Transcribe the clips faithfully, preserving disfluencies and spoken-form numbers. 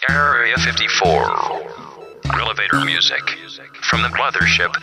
Area fifty-four. Elevator music from the mothership.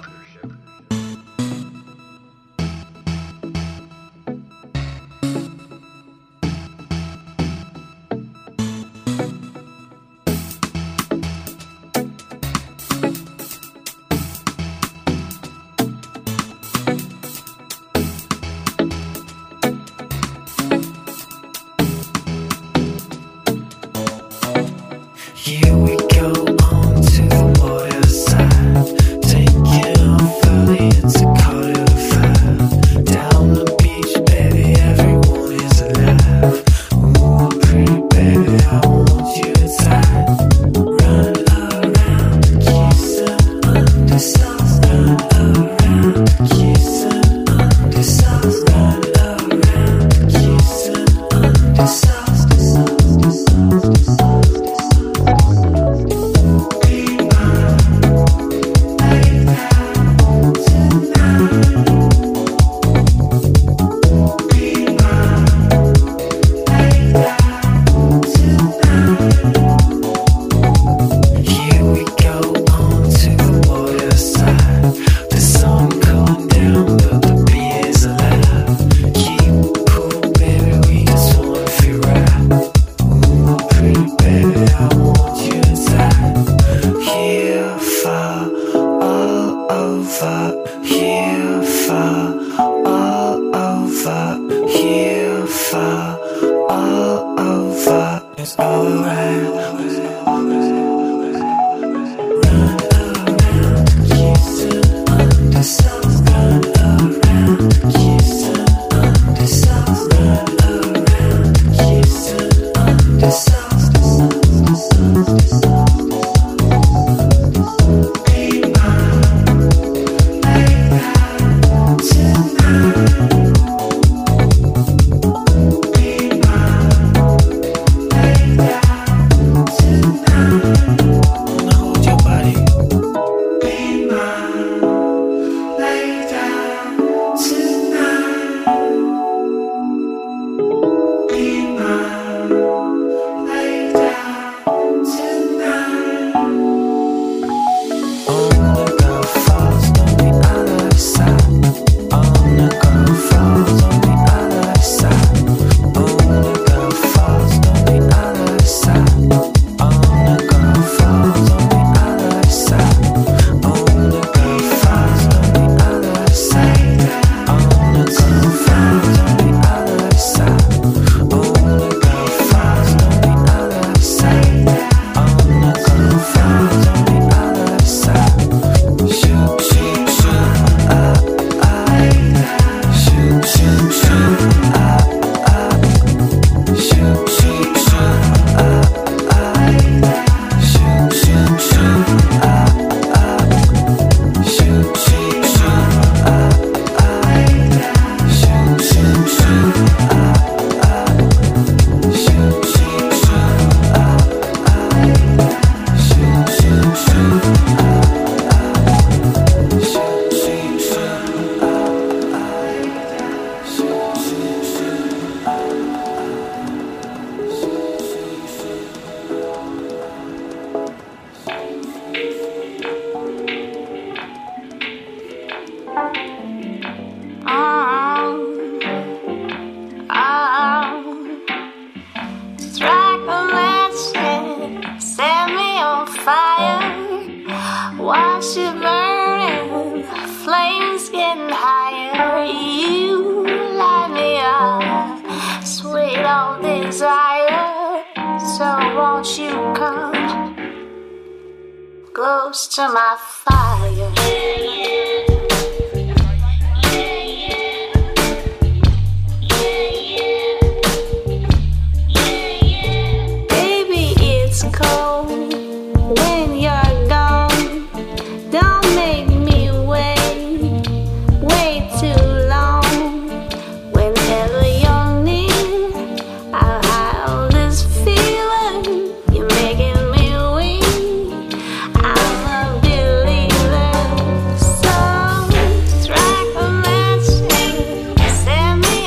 Here we go on to the waterside, taking off early, it's a quarter to five. Down the beach, baby, everyone is alive. Ooh, pretty baby, I want you inside. Run around, kissing under stars. Run around, kissing under stars. Run around, kissing under stars. It's alright. Watch it burning, flames getting higher. You light me up, sweet old desire. So won't you come close to my fire?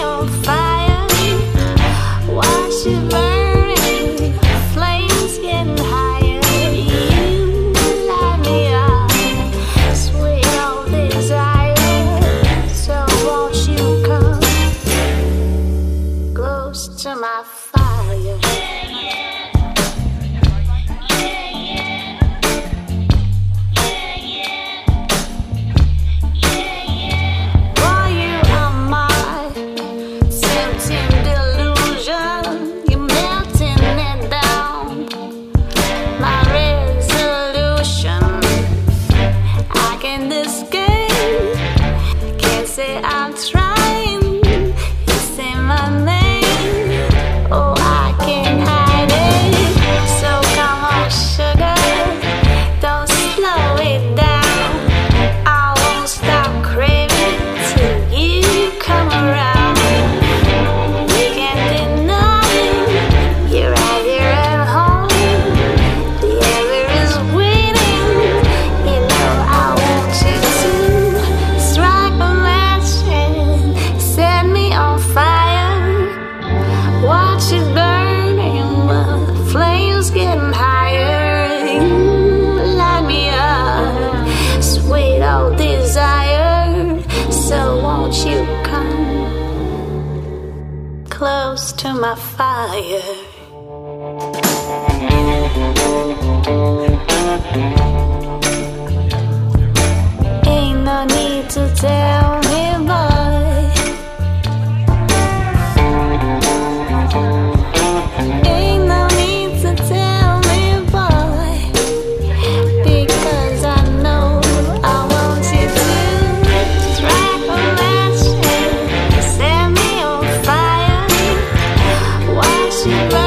Burning, flames getting my fire. Ain't no need to tell me, boy. Ain't no need to tell me, boy, because I know I want you to strike a match and set me on fire. Why should I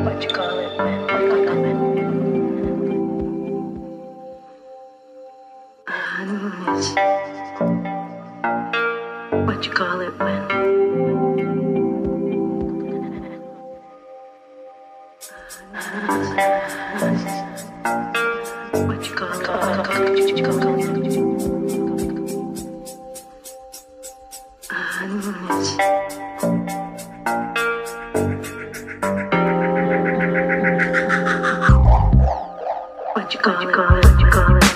What you call it, man? What you call it? What you call it, man? What you call it? What you call it? What you call it? What you call it? What you call it?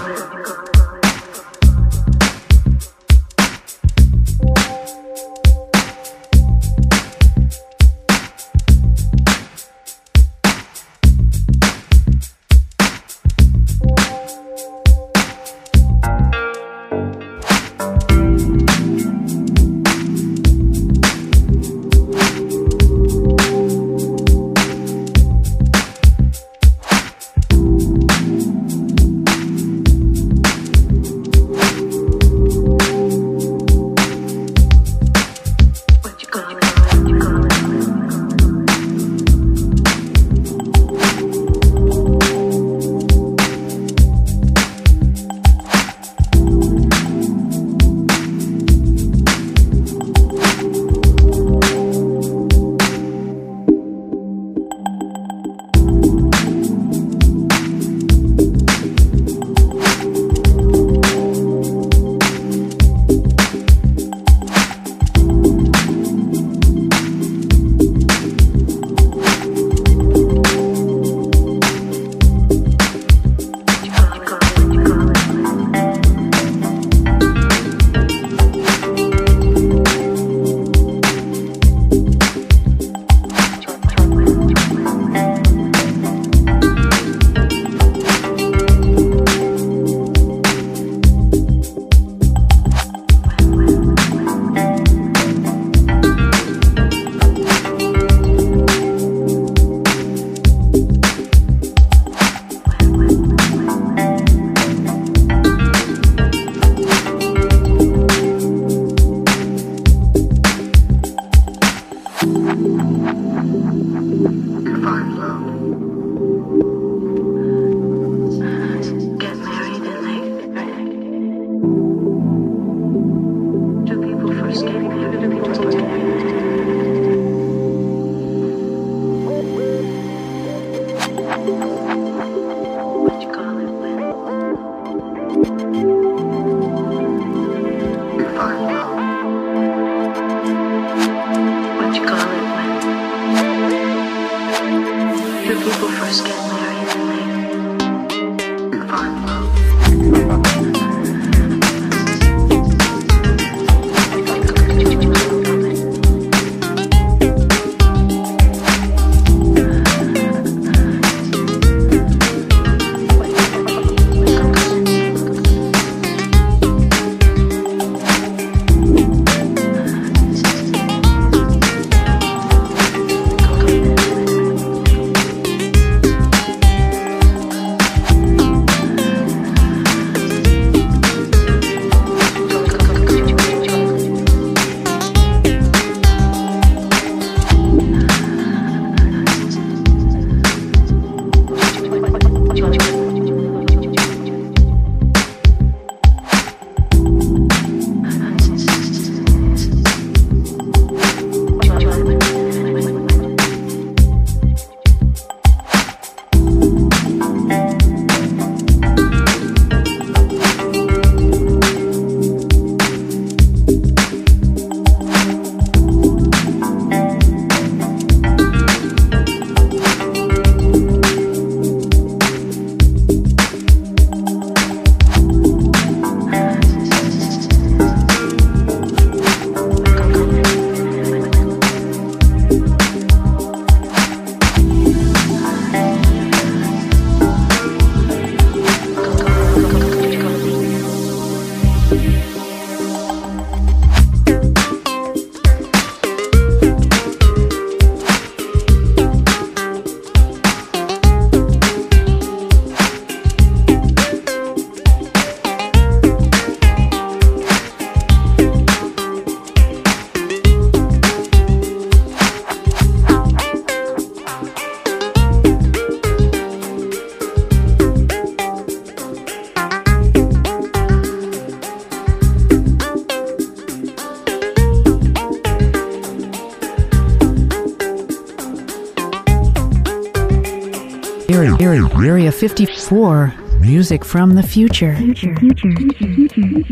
Area, Area fifty-four, music from the future. Future, future, future,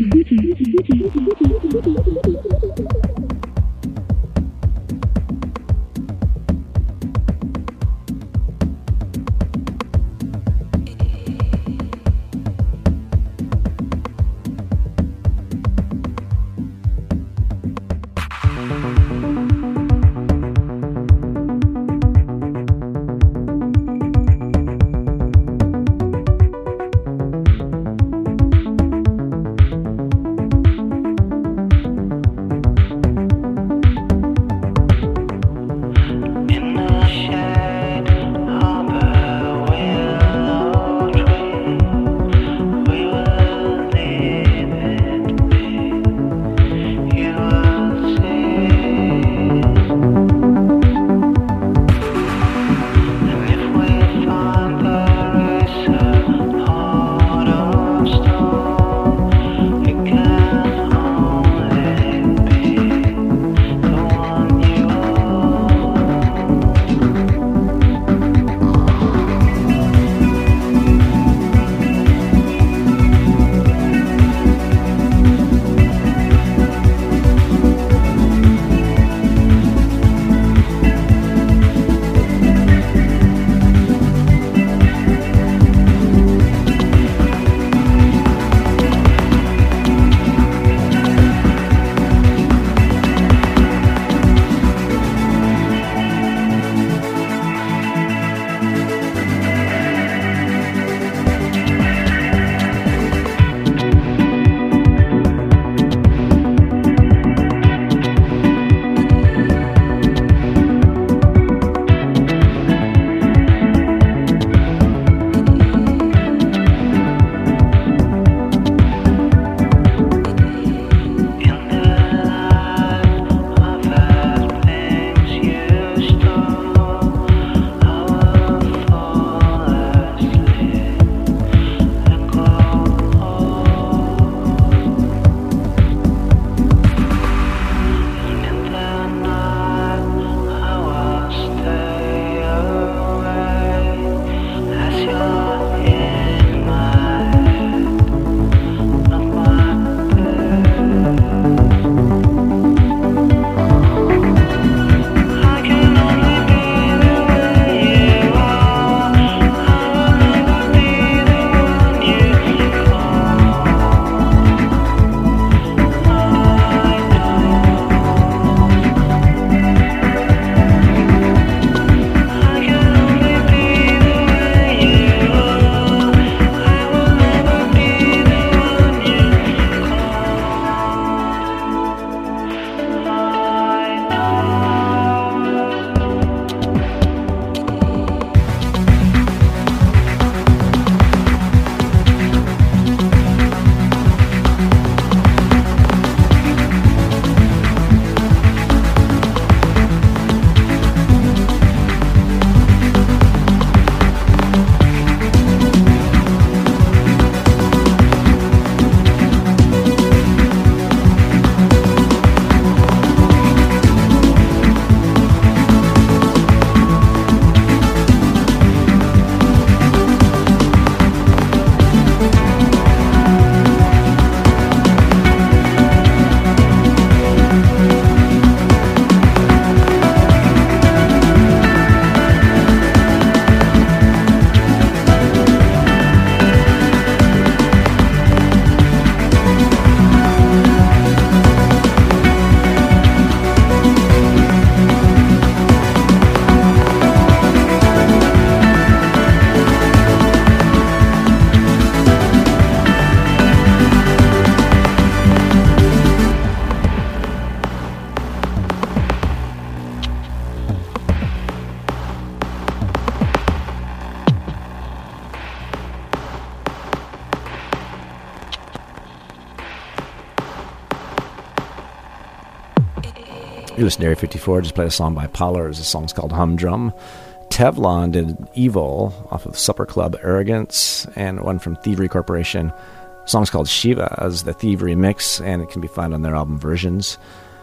You listen to Area fifty-four, just played a song by Pollers. The song's called Humdrum. Tevlon did Evil off of Supper Club Arrogance, and one from Thievery Corporation. The song's called Shiva as the Thievery Mix, and it can be found on their album Versions.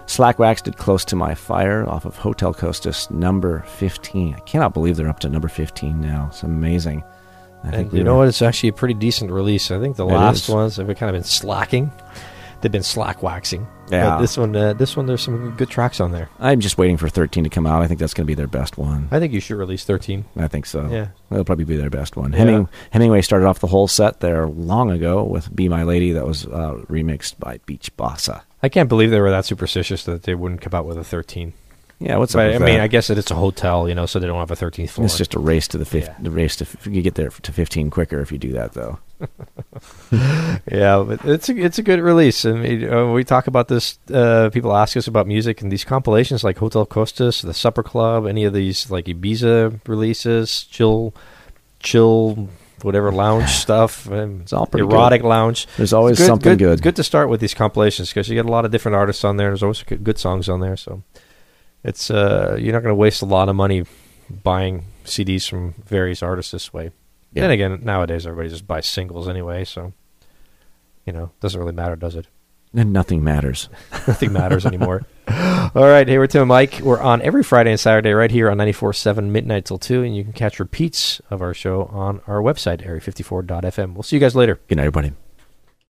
Slackwax did Close to My Fire off of Hotel Costas number fifteen. I cannot believe they're up to number fifteen now. It's amazing. I And think you we know were- what? It's actually a pretty decent release. I think the It last is. ones have kind of been slacking. They've been slack waxing. Yeah. But this one, uh, this one, there's some good tracks on there. I'm just waiting for thirteen to come out. I think that's going to be their best one. I think you should release thirteen. I think so. Yeah. It'll probably be their best one. Yeah. Heming, Hemingway started off the whole set there long ago with Be My Lady that was uh, remixed by Beach Bossa. I can't believe they were that superstitious that they wouldn't come out with a thirteen. Yeah, what's up But, I with mean, that? I guess that it's a hotel, you know, so they don't have a thirteenth floor. It's just a race to the fifth. Yeah. The race to f- you get there to fifteen quicker if you do that, though. Yeah, but it's a, it's a good release. And you know, we talk about this. Uh, people ask us about music and these compilations like Hotel Costas, the Supper Club, any of these like Ibiza releases, chill, chill, whatever lounge stuff. Um, It's all pretty erotic good. lounge. There's always It's good, something good. good. It's good to start with these compilations because you get a lot of different artists on there. There's always good good songs on there, so it's uh, you're not going to waste a lot of money buying C Ds from various artists this way. Yeah. Then again, nowadays everybody just buys singles anyway, so you know, doesn't really matter, does it? And nothing matters. Nothing matters anymore. All right, hey, we're Tim and Mike. We're on every Friday and Saturday right here on ninety-four point seven midnight till two, and you can catch repeats of our show on our website, area fifty-four dot f m. We'll see you guys later. Good night, everybody.